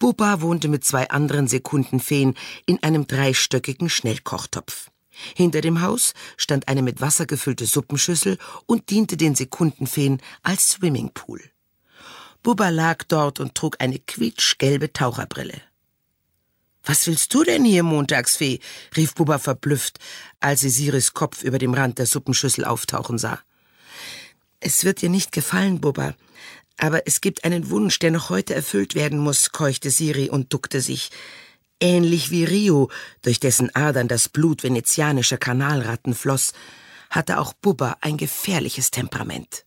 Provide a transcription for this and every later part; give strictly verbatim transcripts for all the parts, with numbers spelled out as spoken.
Bubba wohnte mit zwei anderen Sekundenfeen in einem dreistöckigen Schnellkochtopf. Hinter dem Haus stand eine mit Wasser gefüllte Suppenschüssel und diente den Sekundenfeen als Swimmingpool. Bubba lag dort und trug eine quietschgelbe Taucherbrille. »Was willst du denn hier, Montagsfee?« rief Bubba verblüfft, als sie Siris Kopf über dem Rand der Suppenschüssel auftauchen sah. »Es wird dir nicht gefallen, Bubba, aber es gibt einen Wunsch, der noch heute erfüllt werden muss«, keuchte Siri und duckte sich. Ähnlich wie Rio, durch dessen Adern das Blut venezianischer Kanalratten floss, hatte auch Bubba ein gefährliches Temperament.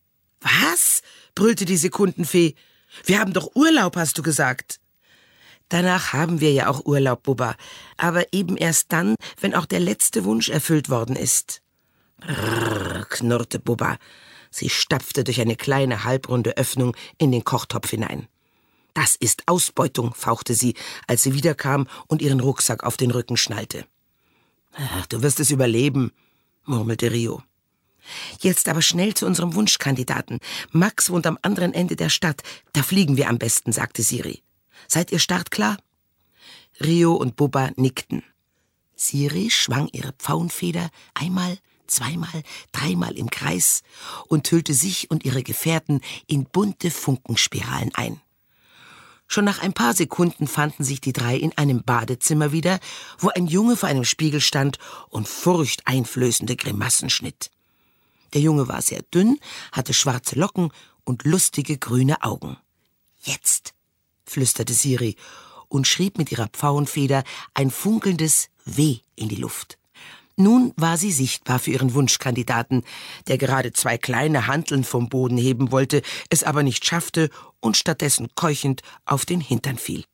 »Was?« brüllte die Sekundenfee. »Wir haben doch Urlaub, hast du gesagt.« »Danach haben wir ja auch Urlaub, Bubba, aber eben erst dann, wenn auch der letzte Wunsch erfüllt worden ist.« Brrr, knurrte Bubba. Sie stapfte durch eine kleine, halbrunde Öffnung in den Kochtopf hinein. »Das ist Ausbeutung«, fauchte sie, als sie wiederkam und ihren Rucksack auf den Rücken schnallte. »Ach, du wirst es überleben«, murmelte Rio. »Jetzt aber schnell zu unserem Wunschkandidaten. Max wohnt am anderen Ende der Stadt. Da fliegen wir am besten«, sagte Siri. »Seid ihr startklar?« Rio und Bubba nickten. Siri schwang ihre Pfauenfeder einmal, zweimal, dreimal im Kreis und hüllte sich und ihre Gefährten in bunte Funkenspiralen ein. Schon nach ein paar Sekunden fanden sich die drei in einem Badezimmer wieder, wo ein Junge vor einem Spiegel stand und furchteinflößende Grimassen schnitt. Der Junge war sehr dünn, hatte schwarze Locken und lustige grüne Augen. »Jetzt«, flüsterte Siri und schrieb mit ihrer Pfauenfeder ein funkelndes W in die Luft. Nun war sie sichtbar für ihren Wunschkandidaten, der gerade zwei kleine Hanteln vom Boden heben wollte, es aber nicht schaffte und stattdessen keuchend auf den Hintern fiel.